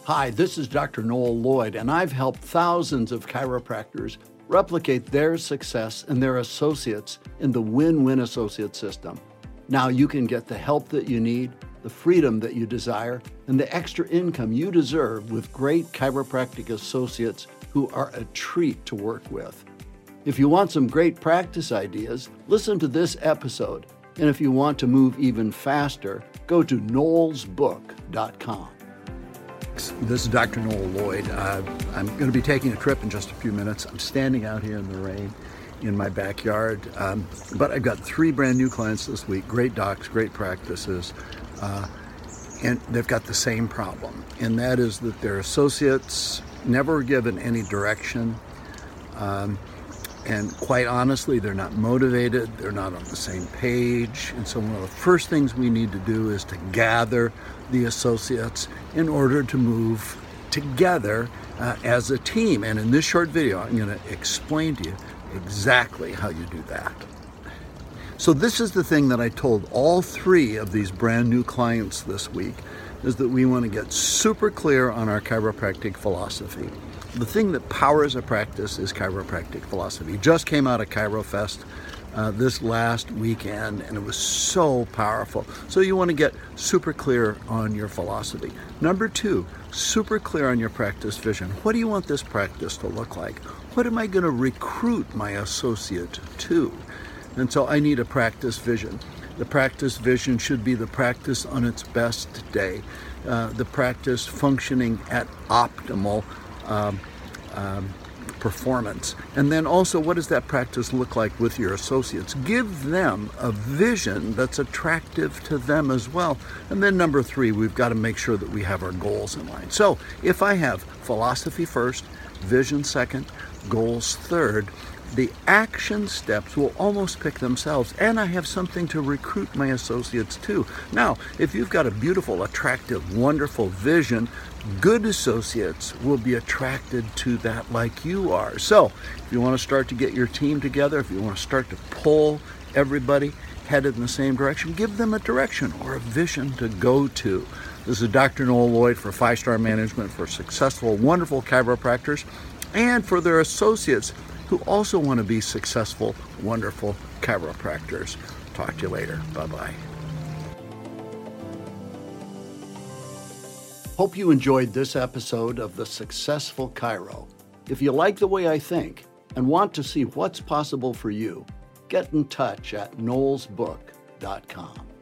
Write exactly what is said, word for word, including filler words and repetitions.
Hi, this is Doctor Noel Lloyd, and I've helped thousands of chiropractors replicate their success and their associates in the Win-Win Associate system. Now you can get the help that you need, the freedom that you desire, and the extra income you deserve with great chiropractic associates who are a treat to work with. If you want some great practice ideas, listen to this episode. And if you want to move even faster, go to noels book dot com. This is Doctor Noel Lloyd. Uh, I'm going to be taking a trip in just a few minutes. I'm standing out here in the rain in my backyard, um, but I've got three brand new clients this week, great docs, great practices, uh, and they've got the same problem, and that is that their associates never given any direction, um, and quite honestly, they're not motivated, they're not on the same page, and so one of the first things we need to do is to gather the associates in order to move together uh, as a team. And in this short video, I'm going to explain to you exactly how you do that. So this is the thing that I told all three of these brand new clients this week, is that we want to get super clear on our chiropractic philosophy. The thing that powers a practice is chiropractic philosophy. Just came out of ChiroFest uh, this last weekend, and it was so powerful. So you want to get super clear on your philosophy. Number two, super clear on your practice vision. What do you want this practice to look like? What am I going to recruit my associate to? And so I need a practice vision. The practice vision should be the practice on its best day, uh, the practice functioning at optimal Um, um, performance. And then also, what does that practice look like with your associates? Give them a vision that's attractive to them as well. And then number three, we've got to make sure that we have our goals in line. So if I have philosophy first, vision second, goals third, the action steps will almost pick themselves, and I have something to recruit my associates to. Now, if you've got a beautiful, attractive, wonderful vision, good associates will be attracted to that like you are. So, if you want to start to get your team together, if you want to start to pull everybody headed in the same direction, give them a direction or a vision to go to. This is Doctor Noel Lloyd for Five Star Management for successful, wonderful chiropractors and for their associates who also want to be successful, wonderful chiropractors. Talk to you later. Bye-bye. Hope you enjoyed this episode of The Successful Chiro. If you like the way I think and want to see what's possible for you, get in touch at noels book dot com.